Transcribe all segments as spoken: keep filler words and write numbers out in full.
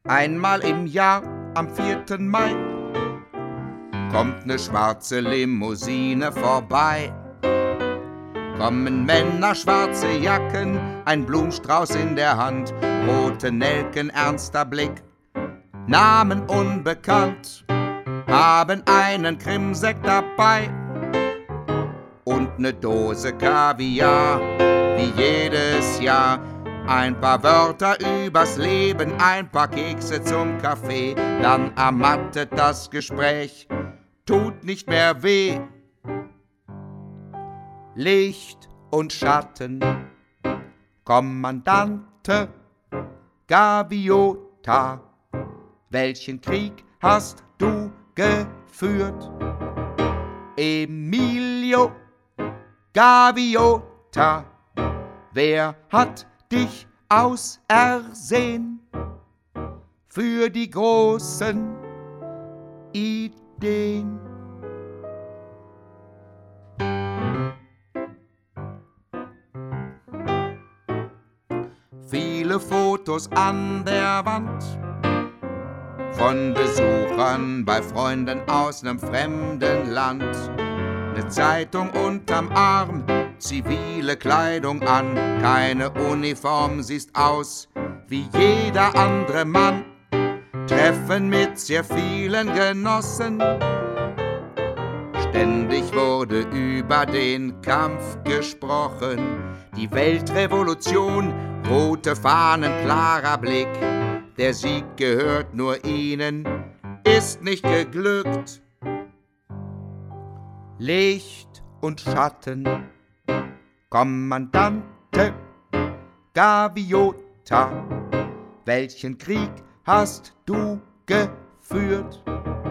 Einmal im Jahr, am vierten Mai, kommt ne schwarze Limousine vorbei. Kommen Männer, schwarze Jacken, ein Blumenstrauß in der Hand, rote Nelken, ernster Blick, Namen unbekannt, haben einen Krimsekt dabei und ne Dose Kaviar, wie jedes Jahr. Ein paar Wörter übers Leben, ein paar Kekse zum Kaffee, dann ermattet das Gespräch, tut nicht mehr weh. Licht und Schatten, Kommandante Gaviota, welchen Krieg hast du geführt? Emilio Gaviota, wer hat dich ausersehen für die großen Ideen? Viele Fotos an der Wand von Besuchern bei Freunden aus nem fremden Land. Ne Zeitung unterm Arm, zivile Kleidung an, keine Uniform, siehst aus wie jeder andere Mann. Treffen mit sehr vielen Genossen, ständig wurde über den Kampf gesprochen. Die Weltrevolution, rote Fahnen, klarer Blick, der Sieg gehört nur ihnen, ist nicht geglückt. Licht und Schatten, Kommandante Gaviota, welchen Krieg hast du geführt?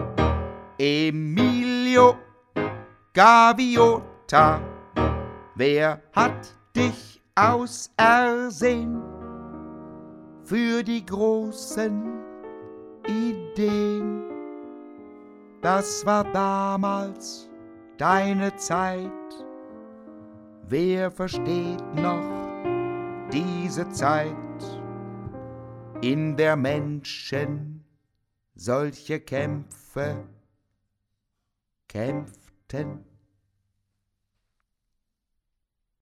Emilio Gaviota, wer hat dich ausersehen für die großen Ideen? Das war damals deine Zeit. Wer versteht noch diese Zeit, in der Menschen solche Kämpfe kämpften?